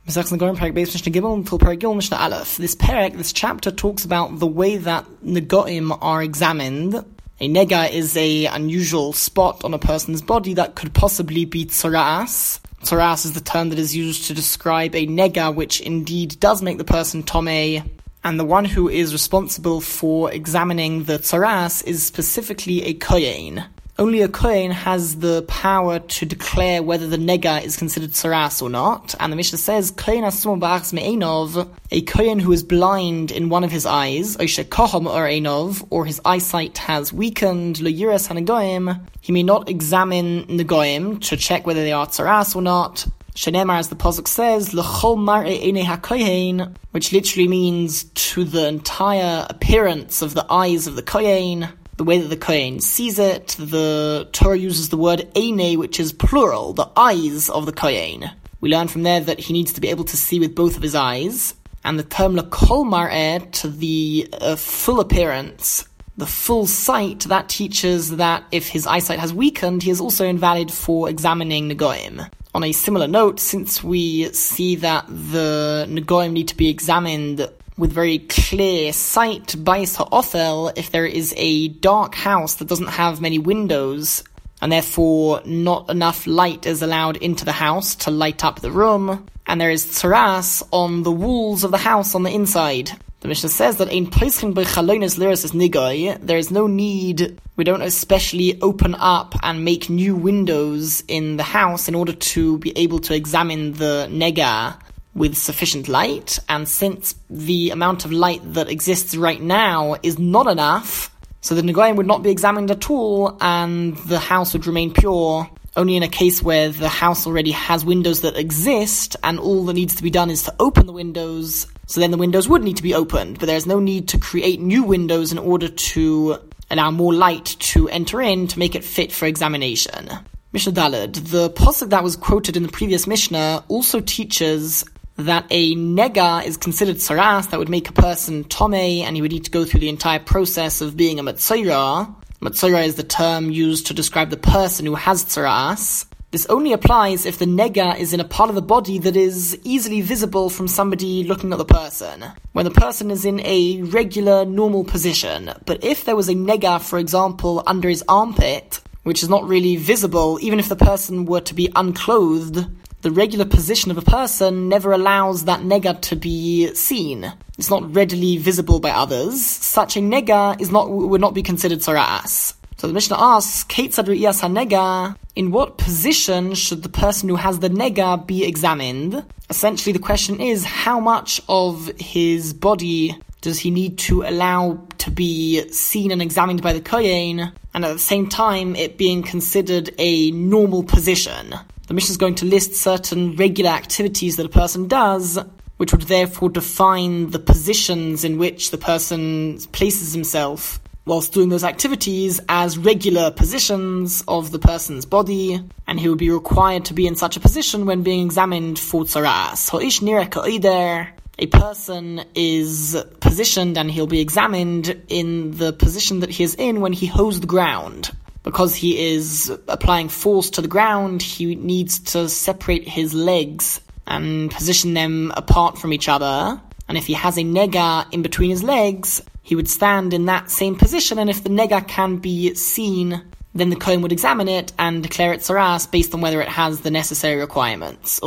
This parak, this chapter talks about the way that negoim are examined. A nega is a unusual spot on a person's body that could possibly be tzoras. Tzoras is the term that is used to describe a nega which indeed does make the person tomei. And the one who is responsible for examining the tzoras is specifically a kohen. Only a kohen has the power to declare whether the nega is considered tzoras or not. And the Mishnah says, kohen asum ba'achs me'enov, a kohen who is blind in one of his eyes, or enov, or his eyesight has weakened, lo yiras hanegoim, he may not examine negoim to check whether they are tzoras or not. Shenemar, as the pasuk says, l'chol mar'e einei hakohen, which literally means to the entire appearance of the eyes of the kohen, the way that the kohen sees it. The Torah uses the word einei, which is plural, the eyes of the kohen. We learn from there that he needs to be able to see with both of his eyes. And the term l'kol mar'eh, to the full appearance, the full sight, that teaches that if his eyesight has weakened, he is also invalid for examining negoim. On a similar note, since we see that the negoim need to be examined with very clear sight, bais ha'othel, if there is a dark house that doesn't have many windows, and therefore not enough light is allowed into the house to light up the room, and there is tzoras on the walls of the house on the inside. The Mishnah says that ein peischin b'chalonos liras is nigoi. There is no need, we don't especially open up and make new windows in the house in order to be able to examine the nega with sufficient light. And since the amount of light that exists right now is not enough, so the negoim would not be examined at all, and the house would remain pure. Only in a case where the house already has windows that exist, and all that needs to be done is to open the windows, so then the windows would need to be opened, but there's no need to create new windows in order to allow more light to enter in to make it fit for examination. Mishnah Daled, the pasuk that was quoted in the previous Mishnah also teaches that a nega is considered tzoras, that would make a person tomei, and he would need to go through the entire process of being a metzora. Metzora is the term used to describe the person who has tzoras. This only applies if the nega is in a part of the body that is easily visible from somebody looking at the person, when the person is in a regular, normal position. But if there was a nega, for example, under his armpit, which is not really visible, even if the person were to be unclothed, the regular position of a person never allows that nega to be seen. It's not readily visible by others. Such a nega would not be considered tzoras. So the Mishnah asks, Keitzad re'iyas hanega, in what position should the person who has the nega be examined? Essentially the question is, how much of his body does he need to allow to be seen and examined by the kohen, and at the same time it being considered a normal position? The Mishnah is going to list certain regular activities that a person does, which would therefore define the positions in which the person places himself whilst doing those activities as regular positions of the person's body, and he would be required to be in such a position when being examined for tzoras. Ho'ish nireh ka'oder, a person is positioned and he'll be examined in the position that he is in when he hoes the ground. Because he is applying force to the ground, he needs to separate his legs and position them apart from each other. And if he has a nega in between his legs, he would stand in that same position, and if the nega can be seen, then the kohen would examine it and declare it tzoras based on whether it has the necessary requirements.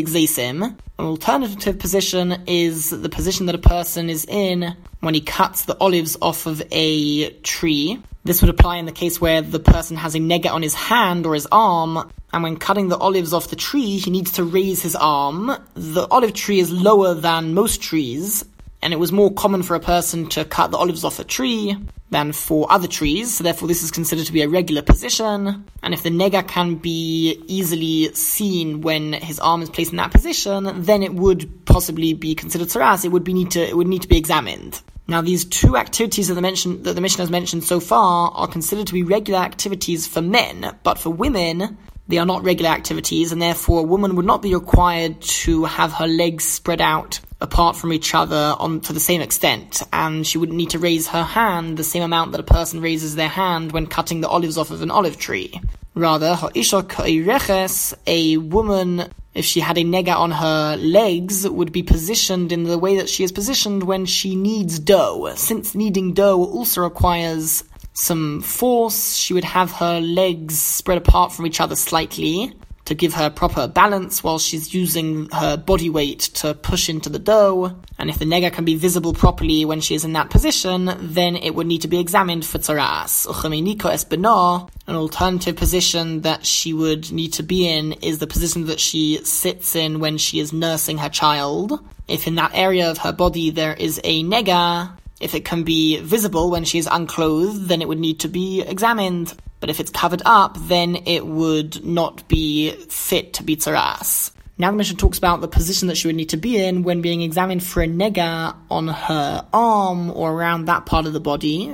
An alternative position is the position that a person is in when he cuts the olives off of a tree. This would apply in the case where the person has a nega on his hand or his arm, and when cutting the olives off the tree, he needs to raise his arm. The olive tree is lower than most trees, and it was more common for a person to cut the olives off a tree than for other trees, so therefore this is considered to be a regular position. And if the nega can be easily seen when his arm is placed in that position, then it would possibly be considered tzoras. It would need to be examined. Now, these two activities that the Mishnah has mentioned so far are considered to be regular activities for men, but for women, they are not regular activities, and therefore a woman would not be required to have her legs spread out apart from each other to the same extent, and she wouldn't need to raise her hand the same amount that a person raises their hand when cutting the olives off of an olive tree. Rather, ha'isha ka'ireches, a woman if she had a nega on her legs, would be positioned in the way that she is positioned when she kneads dough. Since kneading dough also requires some force, she would have her legs spread apart from each other slightly to give her proper balance while she's using her body weight to push into the dough. And if the nega can be visible properly when she is in that position, then it would need to be examined for tzaras. An alternative position that she would need to be in is the position that she sits in when she is nursing her child. If in that area of her body there is a nega, if it can be visible when she is unclothed, then it would need to be examined. But if it's covered up, then it would not be fit to be tzaras. Now the Mishnah talks about the position that she would need to be in when being examined for a nega on her arm or around that part of the body.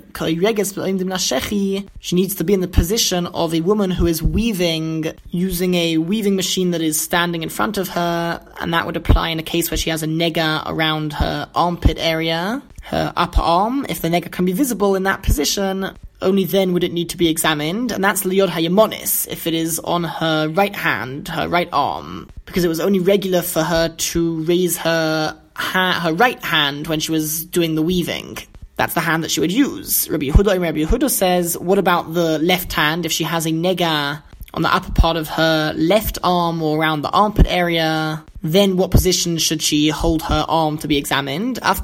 She needs to be in the position of a woman who is weaving using a weaving machine that is standing in front of her, and that would apply in a case where she has a nega around her armpit area, her upper arm. If the nega can be visible in that position, only then would it need to be examined, and that's liyod hayemonis, if it is on her right hand, her right arm, because it was only regular for her to raise her right hand when she was doing the weaving. That's the hand that she would use. Rabbi Yehuda says, what about the left hand? If she has a nega on the upper part of her left arm or around the armpit area, then what position should she hold her arm to be examined? For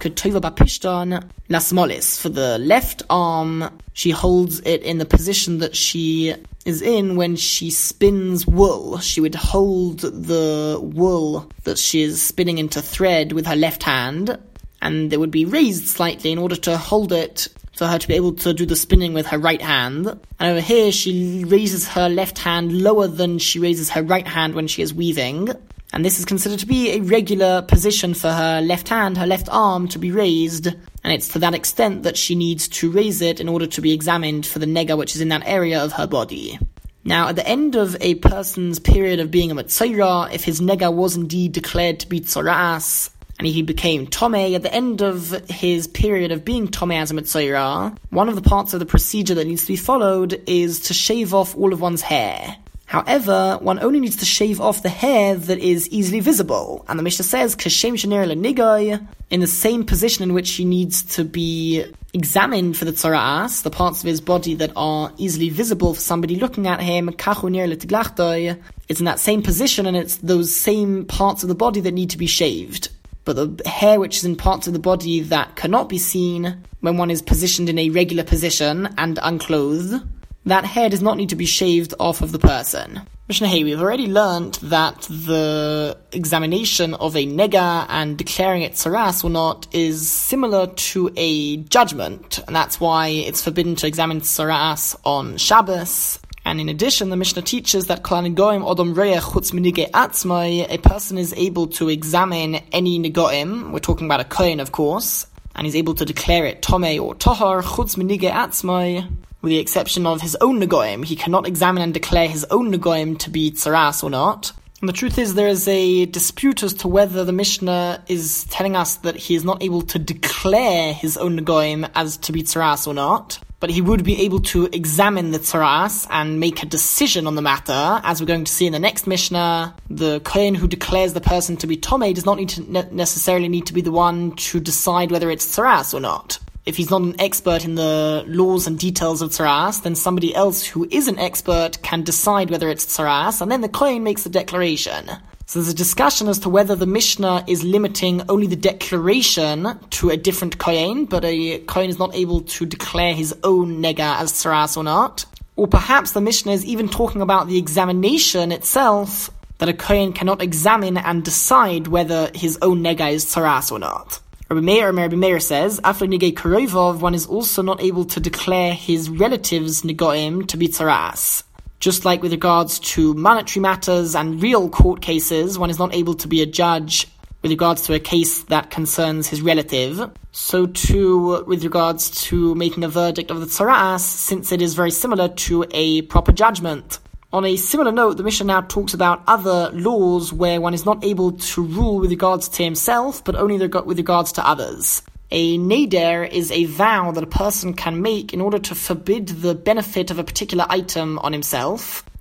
the left arm, she holds it in the position that she is in when she spins wool. She would hold the wool that she is spinning into thread with her left hand, and it would be raised slightly in order to hold it for her to be able to do the spinning with her right hand. And over here, she raises her left hand lower than she raises her right hand when she is weaving. And this is considered to be a regular position for her left hand, her left arm, to be raised. And it's to that extent that she needs to raise it in order to be examined for the nega which is in that area of her body. Now, at the end of a person's period of being a Metzora, if his nega was indeed declared to be tzoras, and he became Tomei, at the end of his period of being Tomei as a Metzora, one of the parts of the procedure that needs to be followed is to shave off all of one's hair. However, one only needs to shave off the hair that is easily visible. And the Mishnah says, Kashem Shenir L'Nigai, in the same position in which he needs to be examined for the tzaras, the parts of his body that are easily visible for somebody looking at him, Kachu Nir L'Tiglachtoi, it's in that same position, and it's those same parts of the body that need to be shaved. But the hair which is in parts of the body that cannot be seen when one is positioned in a regular position and unclothed, that hair does not need to be shaved off of the person. Mishnah Hey, we've already learnt that the examination of a nega and declaring it tzaras or not is similar to a judgment, and that's why it's forbidden to examine tzaras on Shabbos. And in addition, the Mishnah teaches that a person is able to examine any negoim, we're talking about a kohen of course, and he's able to declare it tomei or tohar, chutz minigei atzmai, with the exception of his own negoim. He cannot examine and declare his own negoim to be tzaras or not. And the truth is there is a dispute as to whether the Mishnah is telling us that he is not able to declare his own negoim as to be tzaras or not, but he would be able to examine the tzaras and make a decision on the matter. As we're going to see in the next Mishnah, the kohen who declares the person to be tomei does not need to necessarily need to be the one to decide whether it's tzaras or not. If he's not an expert in the laws and details of tzaras, then somebody else who is an expert can decide whether it's tzaras, and then the kohen makes the declaration. So there's a discussion as to whether the Mishnah is limiting only the declaration to a different kohen, but a kohen is not able to declare his own nega as tzaras or not. Or perhaps the Mishnah is even talking about the examination itself, that a kohen cannot examine and decide whether his own nega is tzaras or not. Rabbi Meir says, after nigei karovov, one is also not able to declare his relatives' negoim to be tzaras. Just like with regards to monetary matters and real court cases, one is not able to be a judge with regards to a case that concerns his relative. So too, with regards to making a verdict of the tzaras, since it is very similar to a proper judgment. On a similar note, the Mishnah now talks about other laws where one is not able to rule with regards to himself, but only with regards to others. A neder is a vow that a person can make in order to forbid the benefit of a particular item on himself.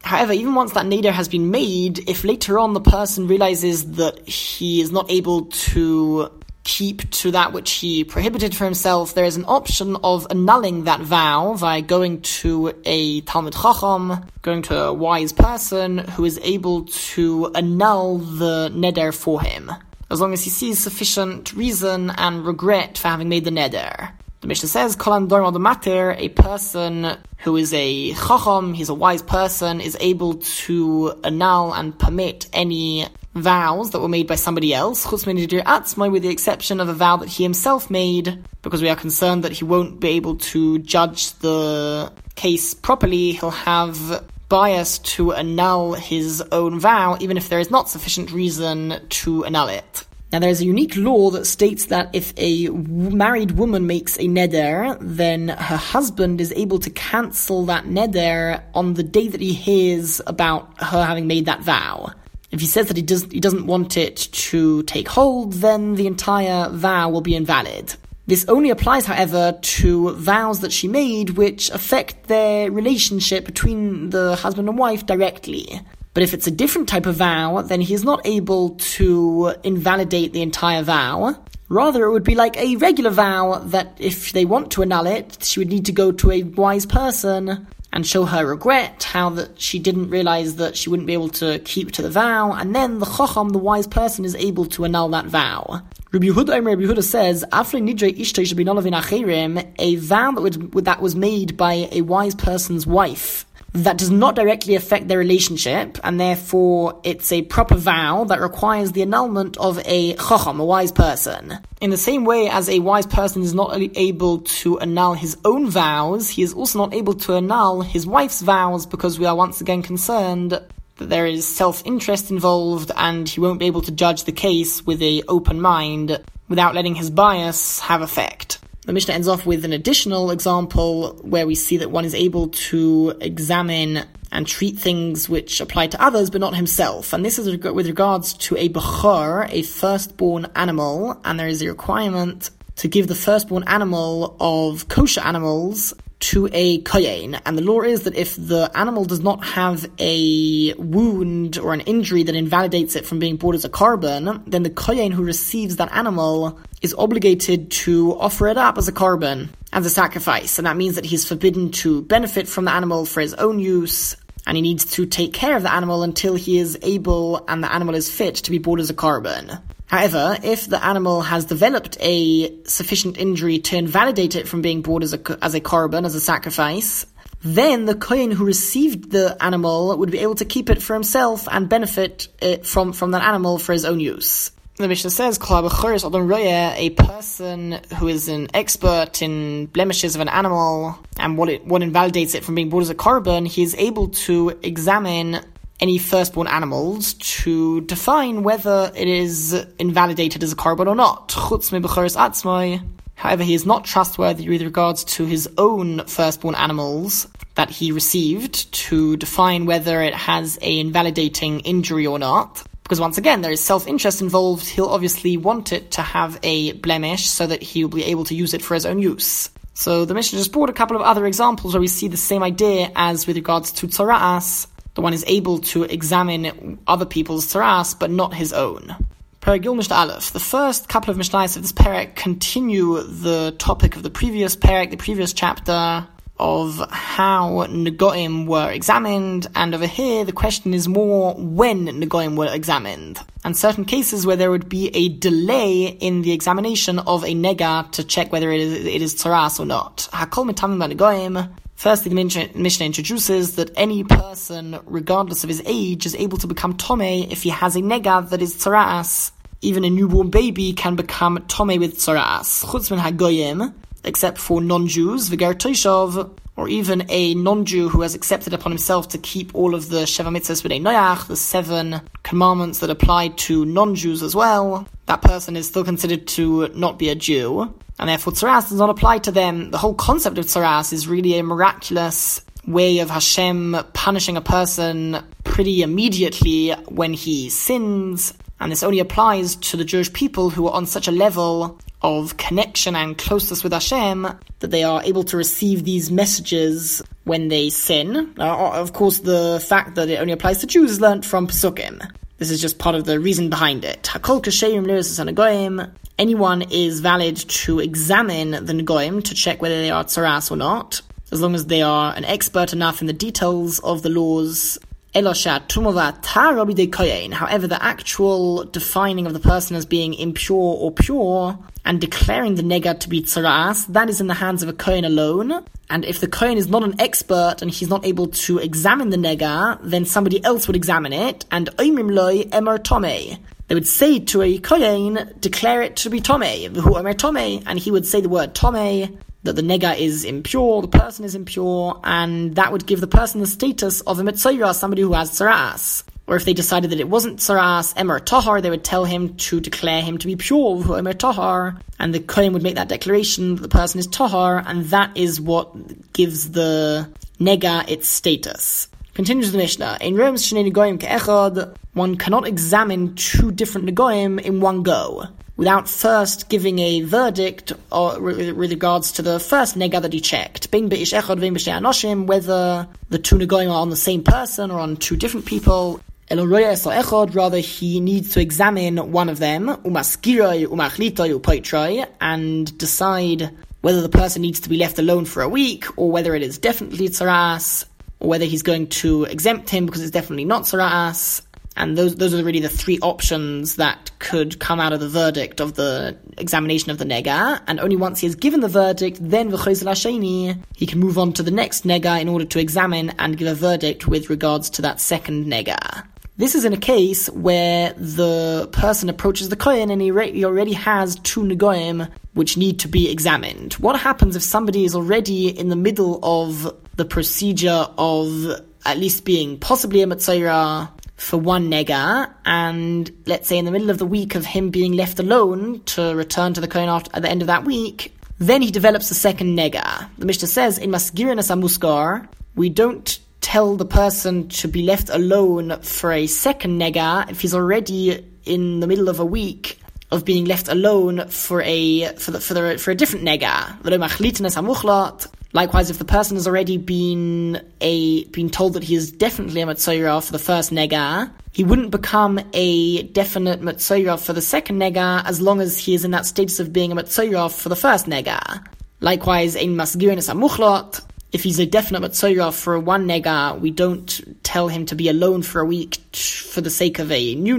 However, even once that neder has been made, if later on the person realizes that he is not able to keep to that which he prohibited for himself, there is an option of annulling that vow by going to a Talmid Chacham, going to a wise person who is able to annul the neder for him, as long as he sees sufficient reason and regret for having made the neder. The Mishnah says, Kolan Dorm al Mater, a person who is a Chacham, he's a wise person, is able to annul and permit any vows that were made by somebody else, with the exception of a vow that he himself made, because we are concerned that he won't be able to judge the case properly. He'll have bias to annul his own vow, even if there is not sufficient reason to annul it. Now, there is a unique law that states that if a married woman makes a neder, then her husband is able to cancel that neder on the day that he hears about her having made that vow. If he says that he doesn't want it to take hold, then the entire vow will be invalid. This only applies, however, to vows that she made which affect their relationship between the husband and wife directly. But if it's a different type of vow, then he is not able to invalidate the entire vow. Rather, it would be like a regular vow that if they want to annul it, she would need to go to a wise person and show her regret, how that she didn't realize that she wouldn't be able to keep to the vow, and then the Chacham, the wise person, is able to annul that vow. Rabbi Yehuda says, a vow that was made by a wise person's wife, that does not directly affect their relationship, and therefore it's a proper vow that requires the annulment of a chacham, a wise person. In the same way as a wise person is not able to annul his own vows, he is also not able to annul his wife's vows, because we are once again concerned that there is self-interest involved, and he won't be able to judge the case with an open mind without letting his bias have effect. The Mishnah ends off with an additional example where we see that one is able to examine and treat things which apply to others but not himself. And this is with regards to a bechor, a firstborn animal, and there is a requirement to give the firstborn animal of kosher animals to a kohen. And the law is that if the animal does not have a wound or an injury that invalidates it from being brought as a korban, then the kohen who receives that animal is obligated to offer it up as a korban, as a sacrifice. And that means that he's forbidden to benefit from the animal for his own use, and he needs to take care of the animal until he is able and the animal is fit to be brought as a korban. However, if the animal has developed a sufficient injury to invalidate it from being brought as a korban, as a sacrifice, then the kohen who received the animal would be able to keep it for himself and benefit it from that animal for his own use. The Mishnah says, a person who is an expert in blemishes of an animal and what invalidates it from being brought as a korban, he is able to examine any firstborn animals to define whether it is invalidated as a korban or not. However, he is not trustworthy with regards to his own firstborn animals that he received to define whether it has an invalidating injury or not. Because once again, there is self-interest involved. He'll obviously want it to have a blemish so that he will be able to use it for his own use. So the Mishnah just brought a couple of other examples where we see the same idea as with regards to tzara'as. The one is able to examine other people's tzara'as, but not his own. Perek Mishnah Aleph. The first couple of Mishnahs of this perek continue the topic of the previous perek, the previous chapter, of how Negoim were examined, and over here the question is more when Negoim were examined, and certain cases where there would be a delay in the examination of a nega to check whether it is tzara'as or not. Hakol mitamim Negoim. Firstly, the Mishnah introduces that any person, regardless of his age, is able to become tomei if he has a nega that is tzara'as. Even a newborn baby can become tomei with tzara'as. Chutz min hagoyim, except for non-Jews, v'ger toishov, or even a non-Jew who has accepted upon himself to keep all of the Sheva Mitzvahs b'nei Noach, the 7 commandments that apply to non-Jews as well. That person is still considered to not be a Jew, and therefore tzara'as does not apply to them. The whole concept of tzara'as is really a miraculous way of Hashem punishing a person pretty immediately when he sins, and this only applies to the Jewish people who are on such a level of connection and closeness with Hashem that they are able to receive these messages when they sin. Of course, the fact that it only applies to Jews is learnt from Pesukim. This is just part of the reason behind it. Hakol kasherim liris negoim. Anyone is valid to examine the negoim to check whether they are tzaras or not, as long as they are an expert enough in the details of the laws. However, the actual defining of the person as being impure or pure and declaring the nega to be tzaras, that is in the hands of a kohen alone. And if the kohen is not an expert and he's not able to examine the nega, then somebody else would examine it, and oimrim loy emer tomei. They would say to a kohen, declare it to be tomei, v'hu emer tomei, and he would say the word tomei, that the nega is impure, the person is impure, and that would give the person the status of a metzora, somebody who has tzaras. Or if they decided that it wasn't tzaras, emer tahar, they would tell him to declare him to be pure, v'hu emer tahar, and the kohen would make that declaration that the person is tahar, and that is what gives the nega its status. Continues the Mishnah. In Rome, shnei negoim ke'echad, one cannot examine two different negoim in one go, without first giving a verdict with regards to the first nega that he checked. Bein be'ish echad vein b'shnei anoshim, whether the two negoim are on the same person or on two different people. Elo roya es echad, rather he needs to examine one of them, umaskiroi, umachlitoi, upoitroi, and decide whether the person needs to be left alone for a week, or whether it is definitely tzaras, or whether he's going to exempt him because it's definitely not tzaras. And those are really the three options that could come out of the verdict of the examination of the nega. And only once he has given the verdict, then v'chozel hasheni, he can move on to the next nega in order to examine and give a verdict with regards to that second nega. This is in a case where the person approaches the kohen and he already has two negoim which need to be examined. What happens if somebody is already in the middle of the procedure of at least being possibly a metzora for one nega, and let's say in the middle of the week of him being left alone to return to the kohen at the end of that week, then he develops the second nega. The Mishnah says, in masgirin as amuskar, we don't tell the person to be left alone for a second nega if he's already in the middle of a week of being left alone for a different nega. Likewise, if the person has already been told that he is definitely a metzora for the first nega, he wouldn't become a definite metzora for the second nega as long as he is in that status of being a metzora for the first nega. Likewise, ein masgirin es amuchlot, if he's a definite metzora for one nega, we don't tell him to be alone for a week for the sake of a new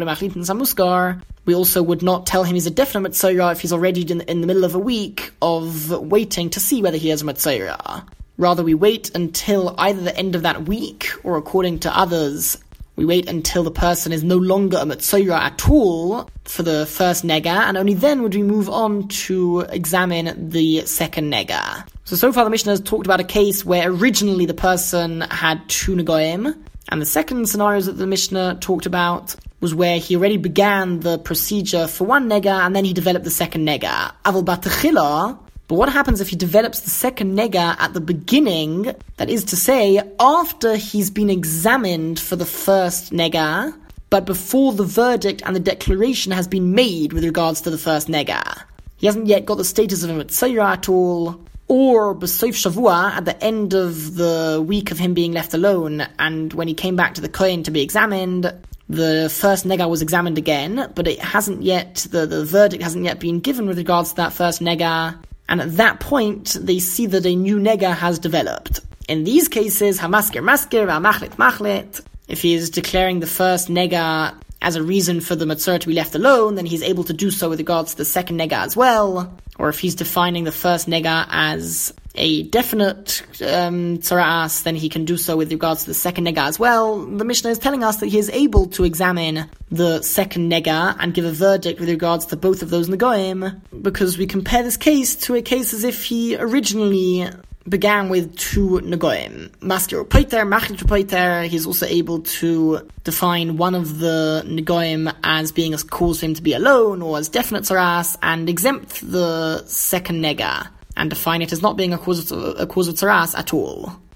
nega. We also would not tell him he's a definite metzora if he's already in the middle of a week of waiting to see whether he has a metzora. Rather, we wait until either the end of that week, or according to others, we wait until the person is no longer a metzora at all for the first nega, and only then would we move on to examine the second nega. So far the Mishnah has talked about a case where originally the person had two negoim, and the second scenarios that the Mishnah talked about was where he already began the procedure for one nega, and then he developed the second nega. Aval batechila, but what happens if he develops the second nega at the beginning, that is to say, after he's been examined for the first nega, but before the verdict and the declaration has been made with regards to the first nega? He hasn't yet got the status of a metzora at all, or b'soif shavua, at the end of the week of him being left alone, and when he came back to the kohen to be examined, the first nega was examined again, but it hasn't yet, the verdict hasn't yet been given with regards to that first nega, and at that point, they see that a new nega has developed. In these cases, hamaskir maskir, v'amachlit machlit, if he is declaring the first nega as a reason for the metzora to be left alone, then he's able to do so with regards to the second nega as well. Or if he's defining the first nega as a definite tzaras, then he can do so with regards to the second nega as well. The Mishnah is telling us that he is able to examine the second nega and give a verdict with regards to both of those negoim, because we compare this case to a case as if he originally began with two negoim. Maskir u'poiter, machlit u'poiter. He's also able to define one of the negoim as being a cause for him to be alone or as definite tzaras, and exempt the second nega and define it as not being a cause of tzaras at all.